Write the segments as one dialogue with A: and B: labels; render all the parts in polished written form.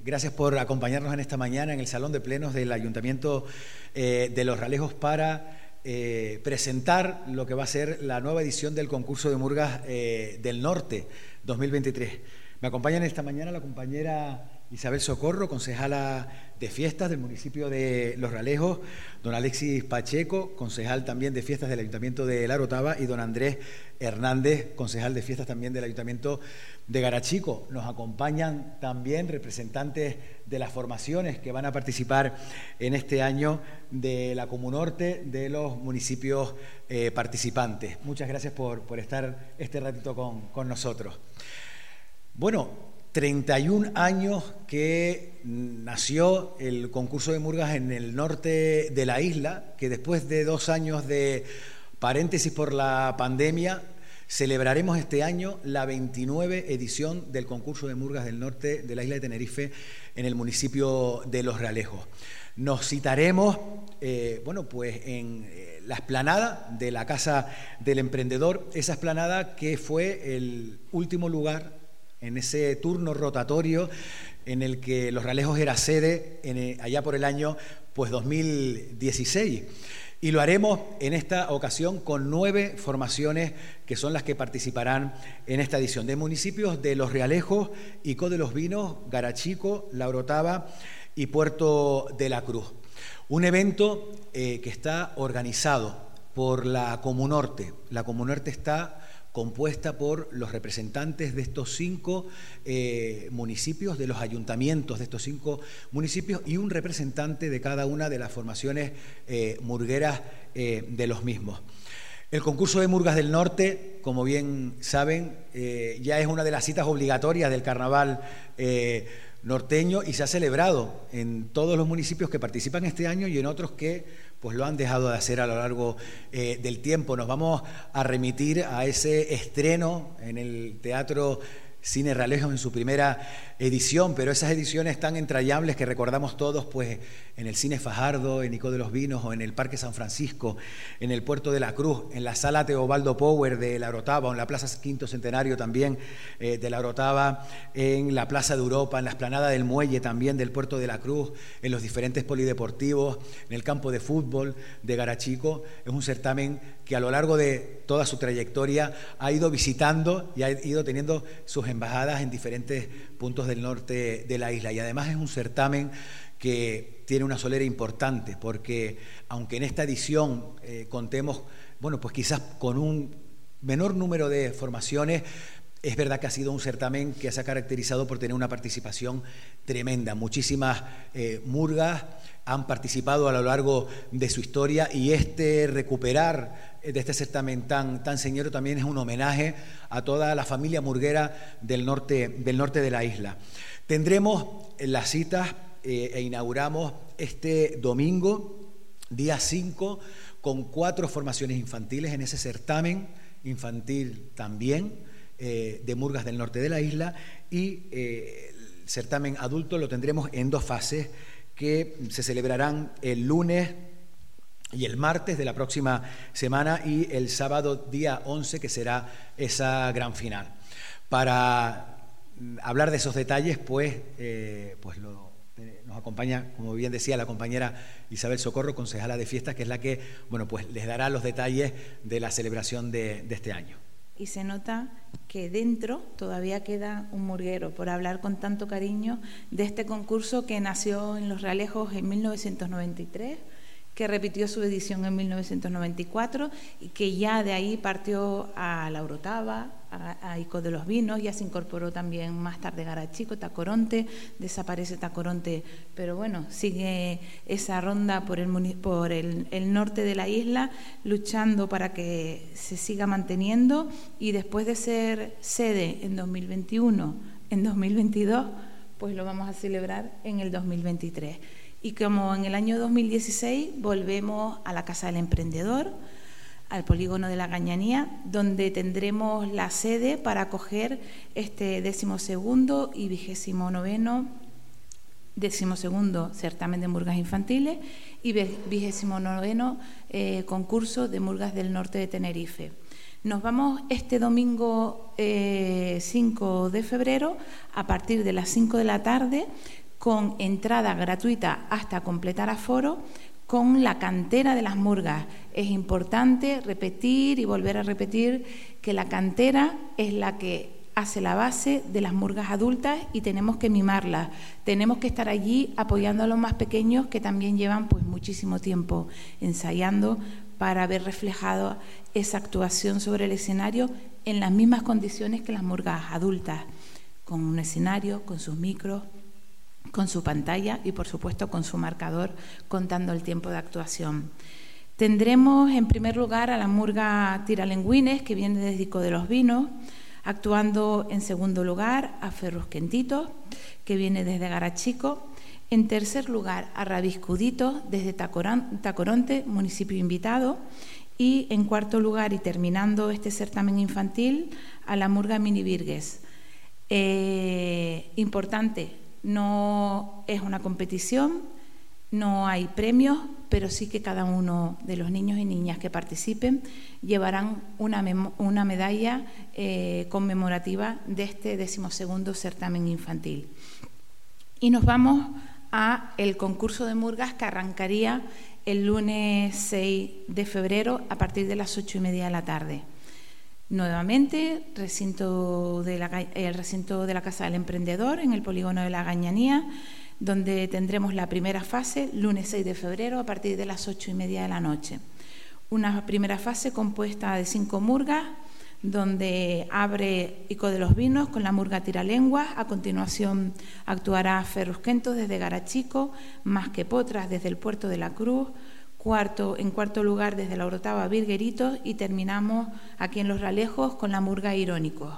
A: Gracias por acompañarnos en esta mañana en el Salón de Plenos del Ayuntamiento de Los Realejos para presentar lo que va a ser la nueva edición del concurso de murgas del Norte 2023. Me acompaña en esta mañana la compañera Isabel Socorro, concejala de fiestas del municipio de Los Realejos, don Alexis Pacheco, concejal también de fiestas del Ayuntamiento de La Orotava, y don Andrés Hernández, concejal de fiestas también del Ayuntamiento de Garachico. Nos acompañan también representantes de las formaciones que van a participar en este año de la Comunorte, de los municipios participantes. Muchas gracias por estar este ratito con nosotros. Bueno, 31 años que nació el concurso de murgas en el norte de la isla, que después de 2 años de paréntesis por la pandemia, celebraremos este año la 29 edición del concurso de murgas del norte de la isla de Tenerife en el municipio de Los Realejos. Nos citaremos, pues en la explanada de la Casa del Emprendedor, esa explanada que fue el último lugar en ese turno rotatorio en el que Los Realejos era sede allá por el año 2016. Y lo haremos en esta ocasión con 9 formaciones que son las que participarán en esta edición, de municipios de Los Realejos, Icó de los Vinos, Garachico, La Orotava y Puerto de la Cruz. Un evento que está organizado por la Comunorte. La Comunorte está compuesta por los representantes de estos 5 municipios, de los ayuntamientos de estos 5 municipios, y un representante de cada una de las formaciones murgueras de los mismos. El concurso de murgas del norte, como bien saben, ya es una de las citas obligatorias del carnaval norteño y se ha celebrado en todos los municipios que participan este año y en otros que pues lo han dejado de hacer a lo largo del tiempo. Nos vamos a remitir a ese estreno en el Teatro Cine Realejos en su primera edición, pero esas ediciones tan entrañables que recordamos todos, pues en el Cine Fajardo, en Icó de los Vinos o en el Parque San Francisco, en el Puerto de la Cruz, en la Sala Teobaldo Power de La Orotava, o en la Plaza Quinto Centenario también de La Orotava, en la Plaza de Europa, en la Explanada del Muelle también del Puerto de la Cruz, en los diferentes polideportivos, en el campo de fútbol de Garachico. Es un certamen que a lo largo de toda su trayectoria ha ido visitando y ha ido teniendo sus embajadas en diferentes puntos del norte de la isla, y además es un certamen que tiene una solera importante, porque aunque en esta edición contemos, pues quizás con un menor número de formaciones, es verdad que ha sido un certamen que se ha caracterizado por tener una participación tremenda. Muchísimas murgas han participado a lo largo de su historia, y recuperar de este certamen tan señero también es un homenaje a toda la familia murguera del norte de la isla. Tendremos las citas e inauguramos este domingo, día 5, con 4 formaciones infantiles en ese certamen infantil también de murgas del norte de la isla, y el certamen adulto lo tendremos en 2 fases que se celebrarán el lunes y el martes de la próxima semana, y el sábado día 11, que será esa gran final. Para hablar de esos detalles, nos acompaña, como bien decía, la compañera Isabel Socorro, concejala de fiestas, que es la que les dará los detalles de la celebración de este año.
B: Y se nota que dentro todavía queda un murguero por hablar con tanto cariño de este concurso que nació en Los Realejos en 1993, que repitió su edición en 1994 y que ya de ahí partió a La Orotava, a Icó de los Vinos, ya se incorporó también más tarde Garachico, Tacoronte, desaparece Tacoronte, pero bueno, sigue esa ronda por el norte de la isla, luchando para que se siga manteniendo, y después de ser sede en 2021, en 2022, pues lo vamos a celebrar en el 2023. Y como en el año 2016 volvemos a la Casa del Emprendedor, al polígono de la Gañanía, donde tendremos la sede para acoger este 12º y 12º certamen de murgas infantiles y 29º concurso de murgas del norte de Tenerife. Nos vamos este domingo 5 de febrero a partir de las 5 de la tarde con entrada gratuita hasta completar aforo, con la cantera de las murgas. Es importante repetir y volver a repetir que la cantera es la que hace la base de las murgas adultas y tenemos que mimarlas. Tenemos que estar allí apoyando a los más pequeños, que también llevan pues muchísimo tiempo ensayando para ver reflejado esa actuación sobre el escenario en las mismas condiciones que las murgas adultas, con un escenario, con sus micros, con su pantalla y, por supuesto, con su marcador contando el tiempo de actuación. Tendremos, en primer lugar, a la murga Tiralengüines, que viene desde Ico de los Vinos, actuando en segundo lugar a Ferrusquentitos, que viene desde Garachico. En tercer lugar, a Rabiscuditos, desde Tacoronte, municipio invitado. Y en cuarto lugar, y terminando este certamen infantil, a la murga Mini Virgues. Importante, no es una competición, no hay premios, pero sí que cada uno de los niños y niñas que participen llevarán una medalla conmemorativa de este 12º certamen infantil. Y nos vamos a el concurso de murgas, que arrancaría el lunes 6 de febrero a partir de las 8:30 de la tarde. Nuevamente, el recinto de la Casa del Emprendedor, en el polígono de la Gañanía, donde tendremos la primera fase, lunes 6 de febrero, a partir de las 8:30 de la noche. Una primera fase compuesta de 5 murgas, donde abre Ico de los Vinos con la murga Tiralenguas. A continuación actuará Ferrusquentos desde Garachico, Más que Potras desde el Puerto de la Cruz. En cuarto lugar, desde la Orotava, Virgueritos, y terminamos aquí en Los Ralejos con la murga Irónicos.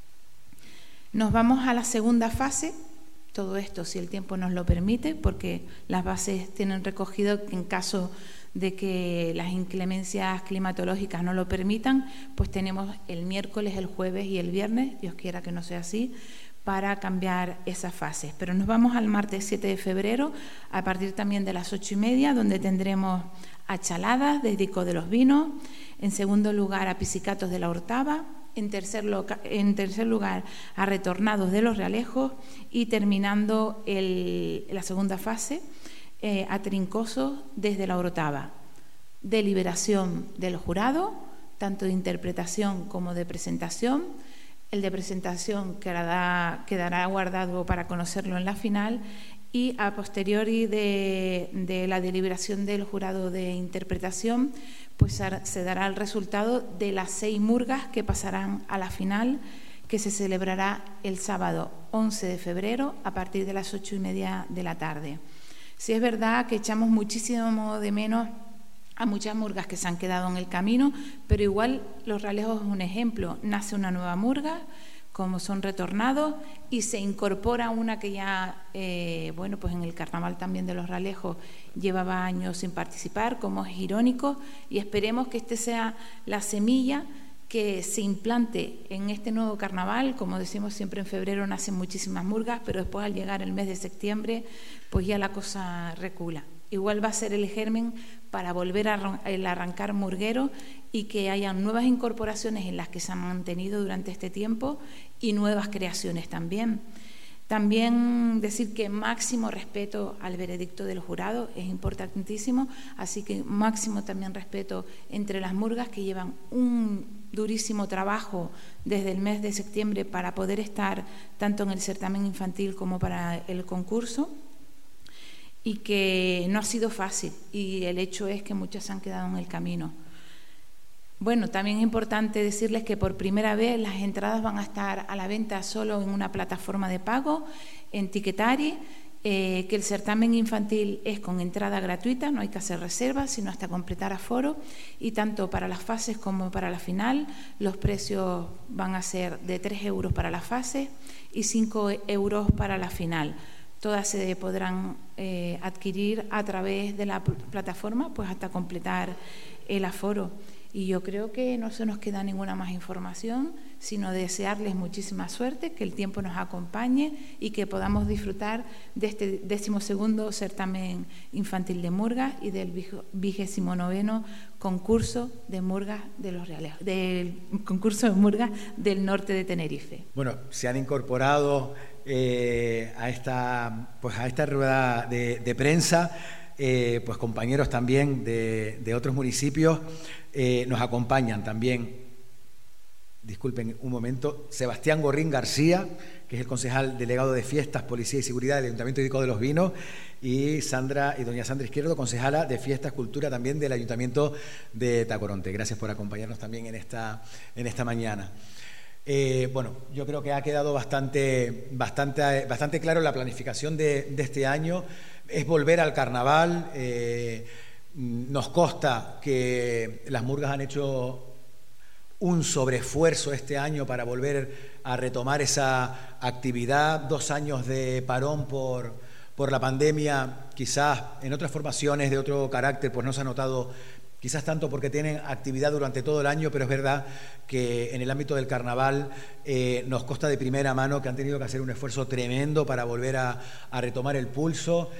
B: Nos vamos a la segunda fase, todo esto si el tiempo nos lo permite, porque las bases tienen recogido que en caso de que las inclemencias climatológicas no lo permitan, pues tenemos el miércoles, el jueves y el viernes, Dios quiera que no sea así, para cambiar esas fases. Pero nos vamos al martes 7 de febrero, a partir también de las 8:30, donde tendremos a Chaladas desde Ico de los Vinos, en segundo lugar a Pisicatos de la Orotava, en tercer lugar a Retornados de los Realejos y terminando la segunda fase a Trincosos desde la Orotava. Deliberación del jurado, tanto de interpretación como de presentación. El de presentación quedará guardado para conocerlo en la final, y a posteriori de la deliberación del jurado de interpretación, pues se dará el resultado de las 6 murgas que pasarán a la final, que se celebrará el sábado 11 de febrero a partir de las 8:30 de la tarde. Sí es verdad que echamos muchísimo de menos a muchas murgas que se han quedado en el camino, pero igual Los Ralejos es un ejemplo. Nace una nueva murga, como son Retornados, y se incorpora una que ya, pues en el carnaval también de Los Ralejos llevaba años sin participar, como es Irónicos, y esperemos que este sea la semilla que se implante en este nuevo carnaval. Como decimos siempre, en febrero nacen muchísimas murgas, pero después al llegar el mes de septiembre, pues ya la cosa recula. Igual va a ser el germen para volver el arrancar murguero y que haya nuevas incorporaciones en las que se han mantenido durante este tiempo y nuevas creaciones también. También decir que máximo respeto al veredicto del jurado es importantísimo, así que máximo también respeto entre las murgas, que llevan un durísimo trabajo desde el mes de septiembre para poder estar tanto en el certamen infantil como para el concurso, y que no ha sido fácil, y el hecho es que muchas se han quedado en el camino. Bueno, también es importante decirles que por primera vez las entradas van a estar a la venta solo en una plataforma de pago, en Ticketari, que el certamen infantil es con entrada gratuita, no hay que hacer reservas, sino hasta completar aforo, y tanto para las fases como para la final los precios van a ser de 3 euros para la fase y 5 euros para la final. Todas se podrán adquirir a través de la plataforma, pues hasta completar el aforo. Y yo creo que no se nos queda ninguna más información, sino desearles muchísima suerte, que el tiempo nos acompañe y que podamos disfrutar de este 12º certamen infantil de murgas y del 29º concurso de murgas de Los Realejos, del concurso de murgas del norte de Tenerife.
A: Bueno, se han incorporado a esta rueda de prensa, pues compañeros también de otros municipios nos acompañan también. Disculpen un momento, Sebastián Gorrín García, que es el concejal delegado de Fiestas, Policía y Seguridad del Ayuntamiento de Vico de los Vinos, y doña Sandra Izquierdo, concejala de Fiestas, Cultura también del Ayuntamiento de Tacoronte. Gracias por acompañarnos también en esta mañana. Bueno, yo creo que ha quedado bastante claro la planificación de este año. Es volver al carnaval. Nos consta que las murgas han hecho un sobreesfuerzo este año para volver a retomar esa actividad. 2 años de parón por la pandemia, quizás en otras formaciones de otro carácter pues no se ha notado, quizás tanto porque tienen actividad durante todo el año, pero es verdad que en el ámbito del carnaval nos consta de primera mano que han tenido que hacer un esfuerzo tremendo para volver a retomar el pulso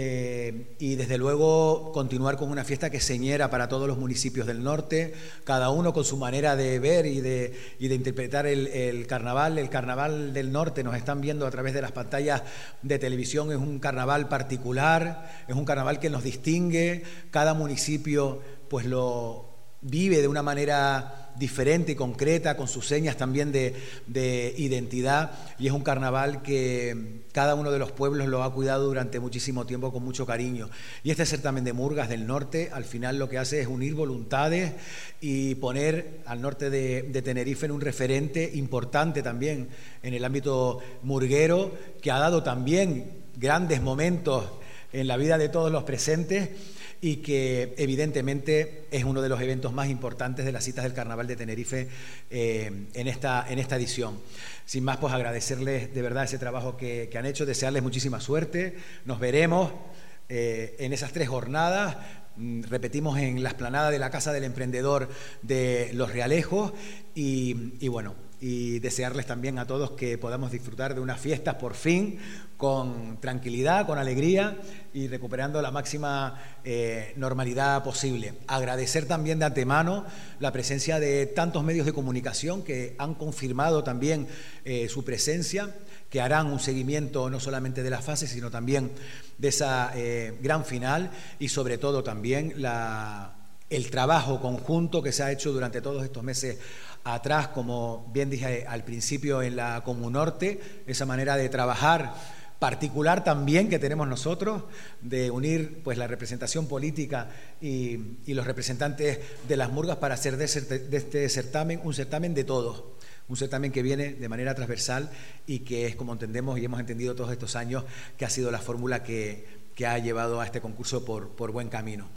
A: y desde luego continuar con una fiesta que señera para todos los municipios del norte, cada uno con su manera de ver y de interpretar el carnaval. El carnaval del norte, nos están viendo a través de las pantallas de televisión, es un carnaval particular, es un carnaval que nos distingue, cada municipio pues lo vive de una manera diferente y concreta, con sus señas también de identidad, y es un carnaval que cada uno de los pueblos lo ha cuidado durante muchísimo tiempo con mucho cariño. Y este certamen de murgas del norte al final lo que hace es unir voluntades y poner al norte de Tenerife en un referente importante también en el ámbito murguero, que ha dado también grandes momentos en la vida de todos los presentes, y que evidentemente es uno de los eventos más importantes de las citas del Carnaval de Tenerife en esta edición. Sin más, pues agradecerles de verdad ese trabajo que han hecho, desearles muchísima suerte. Nos veremos en esas 3 jornadas. Repetimos en la explanada de la Casa del Emprendedor de Los Realejos y bueno, y desearles también a todos que podamos disfrutar de unas fiestas por fin con tranquilidad, con alegría y recuperando la máxima normalidad posible. Agradecer también de antemano la presencia de tantos medios de comunicación que han confirmado también su presencia, que harán un seguimiento no solamente de la fase, sino también de esa gran final, y sobre todo también el trabajo conjunto que se ha hecho durante todos estos meses atrás, como bien dije al principio, en la Comunorte, esa manera de trabajar particular también que tenemos nosotros, de unir pues la representación política y los representantes de las murgas para hacer de este certamen un certamen de todos, un certamen que viene de manera transversal y que es, como entendemos y hemos entendido todos estos años, que ha sido la fórmula que ha llevado a este concurso por buen camino.